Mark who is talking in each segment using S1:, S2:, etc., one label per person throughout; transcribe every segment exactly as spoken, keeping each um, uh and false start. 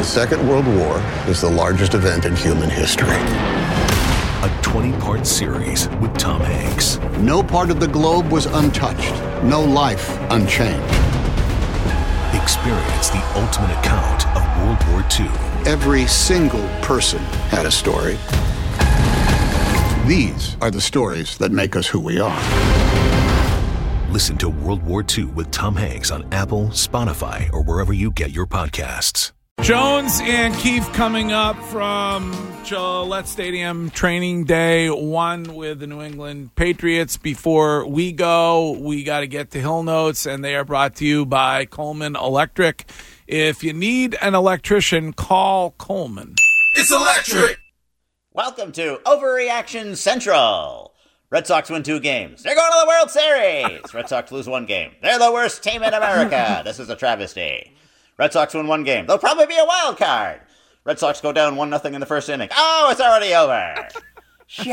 S1: Second World War is the largest event in human history.
S2: A twenty-part series with Tom Hanks.
S1: No part of the globe was untouched. No life unchanged.
S2: Experience the ultimate account of World War Two.
S1: Every single person had a story. These are the stories that make us who we are.
S2: Listen to World War Two with Tom Hanks on Apple, Spotify, or wherever you get your podcasts.
S3: Jones and Keefe coming up from Gillette Stadium, training day one with the New England Patriots. Before we go, we got to get to Hill Notes, and they are brought to you by Coleman Electric. If you need an electrician, call Coleman.
S4: It's electric!
S5: Welcome to Overreaction Central. Red Sox win two games. They're going to the World Series. Red Sox lose one game. They're the worst team in America. This is a travesty. Red Sox win one game. They'll probably be a wild card. Red Sox go down one nothing in the first inning. Oh, it's already over. Shut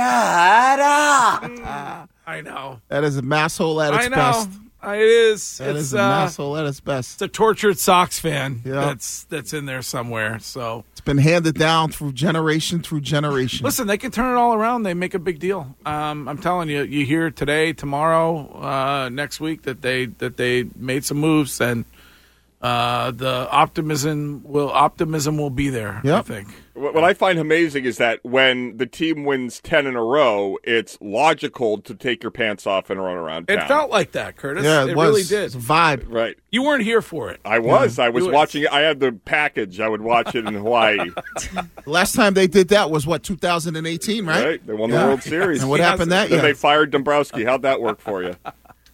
S5: up.
S3: I know.
S6: That is a masshole at its
S3: I know.
S6: best.
S3: It is.
S6: That
S3: it's,
S6: is a
S3: uh,
S6: masshole at its best.
S3: It's a tortured Sox fan
S6: Yeah.
S3: that's that's in there somewhere. So
S6: It's been handed down through generation through generation.
S3: listen, they can turn it all around. They make a big deal. Um, I'm telling you, you hear today, tomorrow, uh, next week that they that they made some moves, and uh, the optimism will optimism will be there.
S6: Yep.
S3: I think.
S7: What what I find amazing is that when the team wins ten in a row, it's logical to take your pants off and run around town.
S3: It felt like that, Curtis.
S6: yeah, it,
S3: it
S6: was.
S3: really did.
S6: It's a vibe.
S7: Right.
S3: You weren't here for it.
S7: I was. I was
S3: You-
S7: watching it. I had the package. I would watch it in Hawaii.
S6: Last time they did that was, what, two thousand eighteen, right?
S7: Right. They won
S6: Yeah.
S7: the World Series.
S6: And what happened that
S7: Then
S6: year?
S7: they fired Dombrowski. How'd that work for you?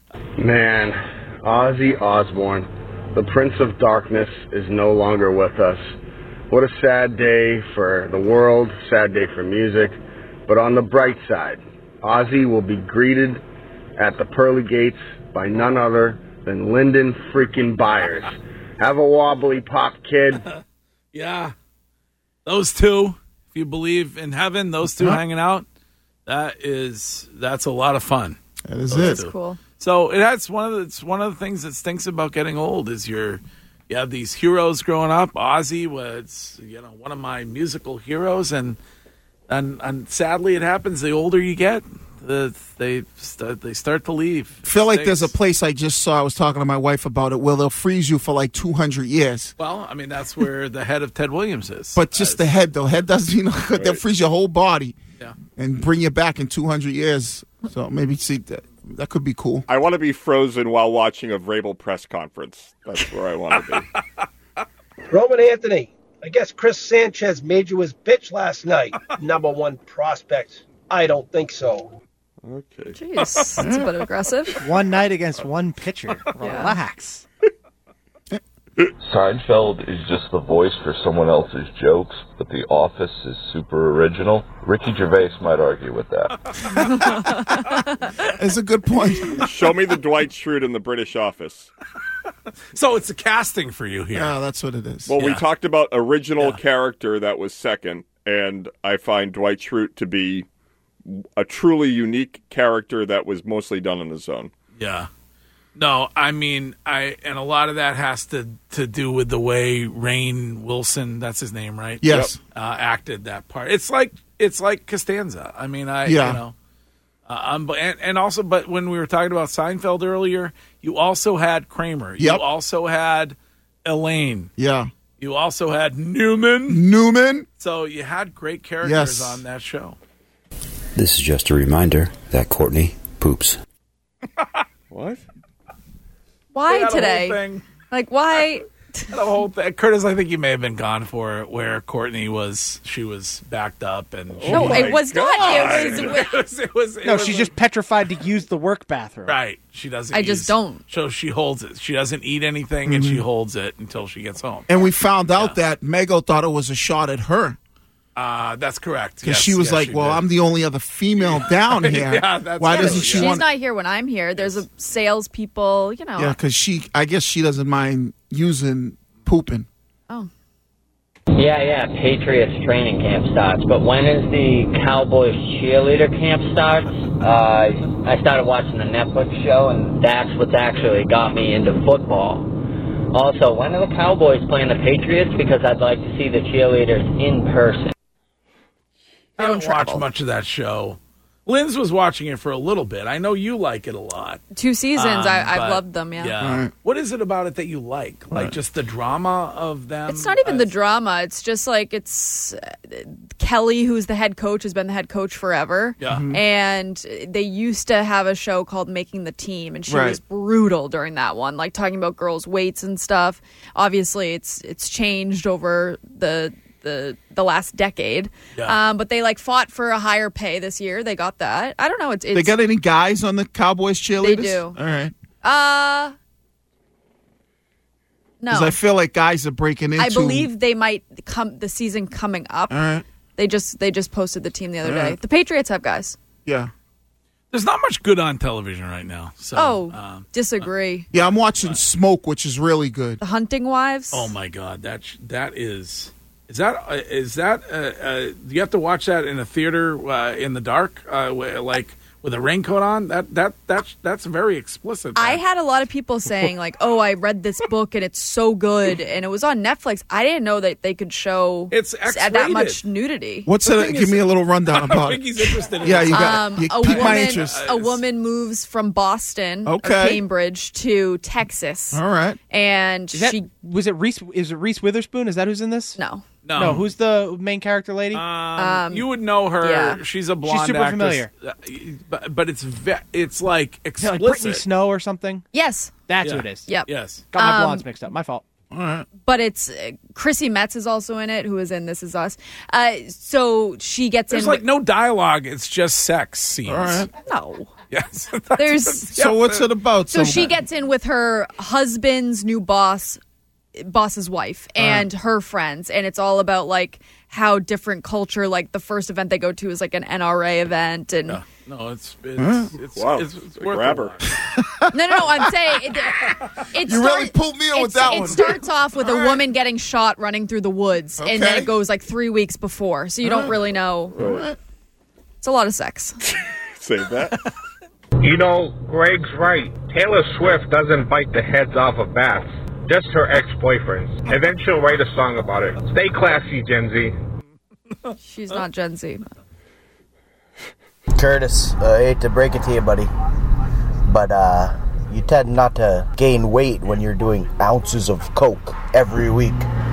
S8: Man, Ozzy Osbourne, the Prince of Darkness, is no longer with us. What a sad day for the world, sad day for music. But on the bright side, Ozzy will be greeted at the pearly gates by none other than Lyndon freaking Byers. Have a wobbly pop, kid.
S3: Yeah. Those two, if you believe in heaven, those two
S6: Uh-huh.
S3: hanging out, that is that's a lot of fun.
S6: That is
S3: Those
S6: it.
S3: two.
S9: Cool.
S3: So it has one of the it's one of the things that stinks about getting old is you're you have these heroes growing up. Ozzy was you know one of my musical heroes, and and and sadly it happens the older you get, the they start, they start to leave.
S6: I feel like
S3: Stinks.
S6: there's a place I just saw, I was talking to my wife about it, where they'll freeze you for like two hundred years.
S3: Well, I mean that's where the head of Ted Williams is.
S6: But just the head, though. Head doesn't, you know, they'll freeze your whole body
S3: Yeah.
S6: and bring you back in two hundred years. So maybe, see, that, that could be cool.
S7: I want to be frozen while watching a Vrabel press conference. That's where I want to be.
S10: Roman Anthony, I guess Chris Sanchez made you his bitch last night. Number one prospect. I don't think so.
S7: Okay.
S9: Jeez, that's a bit aggressive.
S11: One night against one pitcher. Relax.
S12: Seinfeld is just the voice for someone else's jokes, but The Office is super original. Ricky Gervais might argue with that.
S6: It's a good point.
S7: Show me the Dwight Schrute in the British Office.
S3: So it's a casting for you here.
S6: Yeah, that's what it is.
S7: Well, we
S3: Yeah.
S7: talked about original
S3: Yeah.
S7: character that was second, and I find Dwight Schrute to be a truly unique character that was mostly done on his own.
S3: Yeah. No, I mean, I and a lot of that has to, to do with the way Rainn Wilson, that's his name, right?
S6: Yes.
S3: Uh, acted that part. It's like it's like Costanza. I mean, I
S6: Yeah.
S3: you know, uh, um, but and, and also, but when we were talking about Seinfeld earlier, you also had Kramer.
S6: Yep.
S3: You also had Elaine.
S6: Yeah.
S3: You also had Newman.
S6: Newman.
S3: So you had great characters
S6: Yes.
S3: on that show.
S13: This is just a reminder that Courtney poops.
S7: What?
S3: They
S9: Why
S3: had a whole
S9: today?
S3: thing.
S9: Like, why?
S3: The whole thing. Curtis, I think you may have been gone for it, where Courtney was, she was backed up and. She
S9: No,
S3: was-
S9: it was not. It was.
S3: it was, it was, it
S11: No,
S3: was
S11: she's
S3: a-
S11: just petrified to use the work bathroom.
S3: right. She doesn't.
S9: I just
S3: use-
S9: don't.
S3: So she holds it. She doesn't eat anything, and she holds it until she gets home.
S6: And we found out that Mego thought it was a shot at her.
S3: Uh, that's correct.
S6: Because
S3: Yes,
S6: she was
S3: yes,
S6: like,
S3: she
S6: well,
S3: did.
S6: I'm the only other female down here.
S3: Yeah, that's
S6: Why
S3: true.
S6: doesn't she
S9: She's
S6: want...
S9: not here when I'm here. There's a salespeople, you know.
S6: Yeah, because she, I guess she doesn't mind using pooping.
S9: Oh.
S14: Yeah, yeah, Patriots training camp starts. But when is the Cowboys cheerleader camp starts? Uh, I started watching the Netflix show, and that's what's actually got me into football. Also, when are the Cowboys playing the Patriots? Because I'd like to see the cheerleaders in person.
S3: I don't watch much of that show. Linz was watching it for a little bit. I know you like it a lot.
S9: Two seasons.
S3: Um,
S9: I, I've
S3: but-
S9: loved them, yeah.
S3: Yeah.
S6: Right.
S3: What is it about it that you like? Like
S6: Right.
S3: just the drama of them?
S9: It's not even the drama. It's just like it's uh, Kelly, who's the head coach, has been the head coach forever.
S3: Yeah. Mhm.
S9: And they used to have a show called Making the Team, and she
S6: Right.
S9: was brutal during that one, like talking about girls' weights and stuff. Obviously, it's it's changed over the the the last decade.
S3: Yeah.
S9: Um, but they like fought for a higher pay this year. They got that. I don't know. It's, it's
S6: They got any guys on the Cowboys cheerleaders?
S9: They do.
S6: All right.
S9: uh no.
S6: Because I feel like guys are breaking into.
S9: I believe they might come the season coming up.
S6: All right.
S9: They just they just posted the team the other
S6: All
S9: day.
S6: right.
S9: The Patriots have guys.
S6: Yeah.
S3: There's not much good on television right now. So,
S9: Oh,
S3: um,
S9: disagree.
S6: Yeah, I'm watching Smoke, which is really good.
S9: The Hunting Wives.
S3: oh my God, that sh- that is is that uh, is that uh, uh, you have to watch that in a theater uh, in the dark, uh, wi- like with a raincoat on? That that that's that's very explicit.
S9: I had a lot of people saying like, "Oh, I read this book and it's so good," and it was on Netflix. I didn't know that they could show
S3: It's
S9: that
S3: X-rated.
S9: much nudity.
S6: What's
S3: The
S6: it?
S3: thing
S6: Give
S3: is-
S6: me a little rundown
S3: I don't
S6: about
S3: think
S6: it.
S3: he's interested in
S6: Yeah,
S3: this.
S6: you got
S9: Um,
S6: you
S9: a
S6: piqued my
S9: woman,
S6: interest.
S9: a woman moves from Boston or
S6: Okay.
S9: Cambridge to Texas,
S6: All right.
S9: and
S11: Is that,
S9: she
S11: was it Reese? Is it Reese Witherspoon? Is that who's in this?
S9: no.
S3: No.
S11: No, who's the main character lady?
S3: Um,
S9: Um,
S3: you would know her.
S9: yeah.
S3: She's a blonde
S11: super
S3: actress.
S11: familiar.
S3: Uh, But, but it's ve- it's like
S11: Is that
S3: explicit.
S11: like Brittany Snow or something?
S9: Yes.
S11: That's
S3: Yeah.
S11: who it is.
S9: Yep.
S3: Yes.
S11: Got my
S9: Um,
S11: blondes mixed up. My fault.
S6: All right.
S9: But it's uh, Chrissy Metz is also in it, who is in This Is Us. Uh, so she gets
S3: There's
S9: in.
S3: like no dialogue. It's just sex scenes.
S6: All right.
S9: no.
S3: Yes.
S9: There's
S6: So what's it about?
S9: so she gets in with her husband's new boss, boss's wife, and her friends, and it's all about like how different culture. Like the first event they go to is like an N R A event, and
S3: Yeah. No, it's it's it's,
S7: Wow.
S3: it's, it's
S7: It's a
S3: worth
S7: grabber.
S3: a watch.
S9: no, no, no. I'm saying it. it
S6: You really pulled me in with
S9: it's-
S6: that
S9: it
S6: one.
S9: starts off with a woman getting shot running through the woods, and then
S6: Okay.
S9: it goes like three weeks before, so you don't really know.
S7: Right.
S9: It's a lot of sex.
S7: Save that.
S4: You know, Greg's right. Taylor Swift doesn't bite the heads off of bats, just her ex-boyfriends. And then she'll write a song about it. Stay classy, Gen Z.
S9: She's not Gen Z.
S15: Curtis, uh, I hate to break it to you, buddy, but uh, you tend not to gain weight when you're doing ounces of coke every week,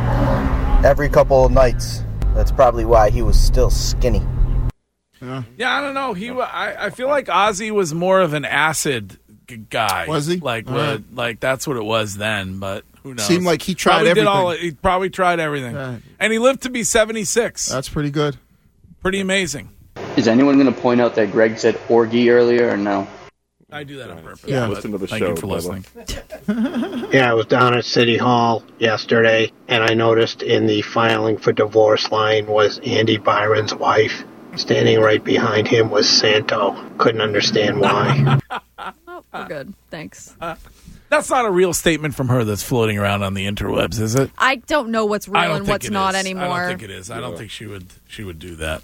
S15: every couple of nights. That's probably why he was still skinny.
S6: Yeah.
S3: Yeah, I don't know. He, wa- I, I feel like Ozzy was more of an acid g- guy.
S6: Was he?
S3: Like,
S6: All
S3: what,
S6: right.
S3: like that's what it was then. But who knows?
S6: Seemed like he tried
S3: probably
S6: everything.
S3: Did all, he probably tried everything,
S6: Right.
S3: and he lived to be seventy-six.
S6: That's pretty good.
S3: Pretty amazing.
S16: Is anyone going to point out that Greg said orgy earlier or no?
S3: I do that on purpose.
S6: Yeah.
S3: but
S7: Listen to the
S3: thank
S7: show,
S3: you for
S7: Bubba.
S3: listening.
S10: Yeah, I was down at City Hall yesterday, and I noticed in the filing for divorce line was Andy Byron's wife. Standing right behind him was Santo. Couldn't understand why.
S9: Oh, we're good. Thanks.
S3: Uh, that's not a real statement from her that's floating around on the interwebs, is it?
S9: I don't know what's real
S3: I don't
S9: and
S3: think
S9: what's
S3: it
S9: not
S3: is.
S9: anymore.
S3: I don't think it is. I don't think she would. She would do that.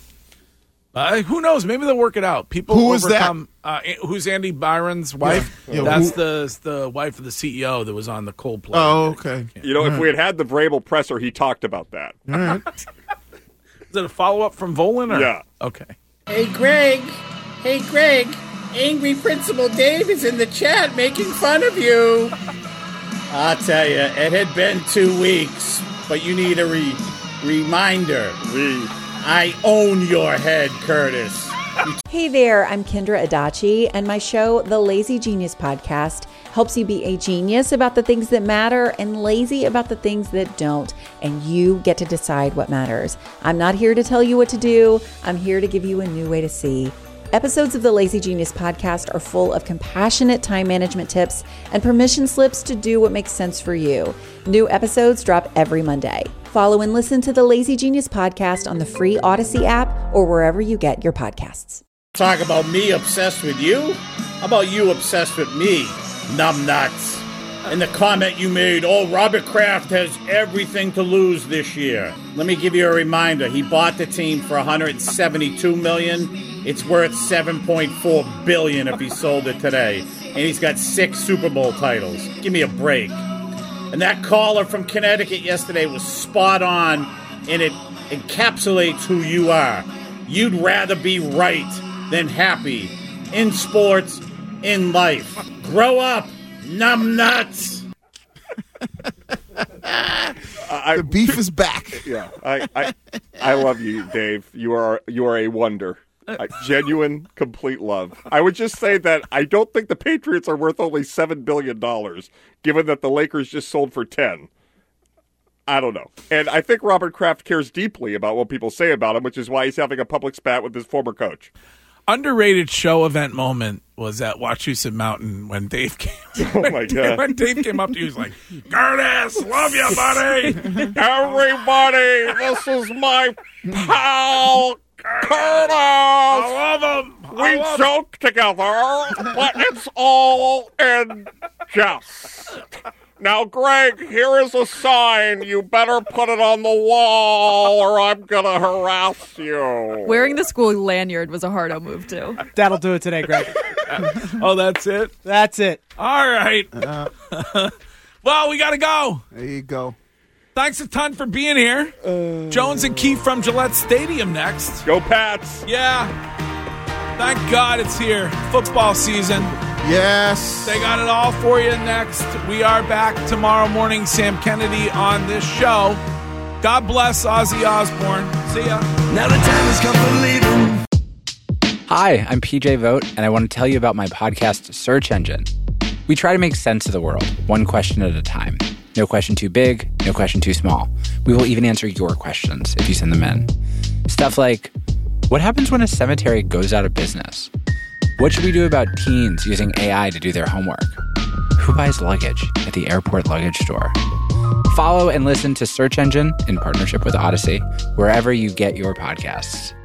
S3: Uh, who knows? Maybe they'll work it out. People
S6: Who is that?
S3: overcome. Uh, who's Andy Byron's wife?
S6: Yeah. Yeah,
S3: That's
S6: who-
S3: the the wife of the C E O that was on the Coldplay.
S6: Oh, okay.
S7: You know, if we had had the Vrabel presser, he talked about that.
S6: All right.
S3: Is it a follow up from Volan? Or?
S7: Yeah.
S3: Okay.
S17: Hey, Greg. Hey, Greg. Angry Principal Dave is in the chat making fun of you. I'll tell you, it had been two weeks, but you need a re- reminder.
S7: Re-
S17: I own your head, Curtis.
S18: Hey there, I'm Kendra Adachi, and my show, The Lazy Genius Podcast, helps you be a genius about the things that matter and lazy about the things that don't, and you get to decide what matters. I'm not here to tell you what to do. I'm here to give you a new way to see. Episodes of the Lazy Genius Podcast are full of compassionate time management tips and permission slips to do what makes sense for you. New episodes drop every Monday. Follow and listen to the Lazy Genius Podcast on the free Odyssey app or wherever you get your podcasts.
S17: Talk about me obsessed with you? How about you obsessed with me, numbnuts? And the comment you made, oh, Robert Kraft has everything to lose this year. Let me give you a reminder. He bought the team for one hundred seventy-two million dollars. It's worth seven point four billion dollars if he sold it today. And he's got six Super Bowl titles. Give me a break. And that caller from Connecticut yesterday was spot on, and it encapsulates who you are. You'd rather be right than happy in sports, in life. Grow up, numbnuts.
S7: I,
S6: the beef is back.
S7: Yeah, I, I, I love you, Dave. You are you are a wonder. I, genuine, complete love. I would just say that I don't think the Patriots are worth only seven billion dollars, given that the Lakers just sold for ten. I don't know. And I think Robert Kraft cares deeply about what people say about him, which is why he's having a public spat with his former coach.
S3: Underrated show event moment was at Wachusett Mountain when Dave came.
S7: Oh, my God.
S3: When Dave came up to you, he was like, Curtis, love you, buddy.
S7: Everybody, this is my pal, Curtis.
S3: I love him.
S7: We
S3: love
S7: joke him. together, but it's all in jest. Now, Greg, here is a sign. You better put it on the wall or I'm going to harass you.
S9: Wearing the school lanyard was a hardo move, too.
S11: That'll do it today, Greg.
S3: Oh, that's it?
S11: That's it.
S3: All right.
S6: Uh,
S3: well, we got to go.
S6: There you go.
S3: Thanks a ton for being here. Uh, Jones and Keefe from Gillette Stadium next.
S7: Go Pats.
S3: Yeah. Thank God it's here. Football season.
S6: Yes.
S3: They got it all for you next. We are back tomorrow morning. Sam Kennedy on this show. God bless Ozzy Osbourne. See ya.
S19: Now the time has come for leaving.
S20: Hi, I'm P J Vogt, and I want to tell you about my podcast, Search Engine. We try to make sense of the world, one question at a time. No question too big, no question too small. We will even answer your questions if you send them in. Stuff like, what happens when a cemetery goes out of business? What should we do about teens using A I to do their homework? Who buys luggage at the airport luggage store? Follow and listen to Search Engine in partnership with Odyssey, wherever you get your podcasts.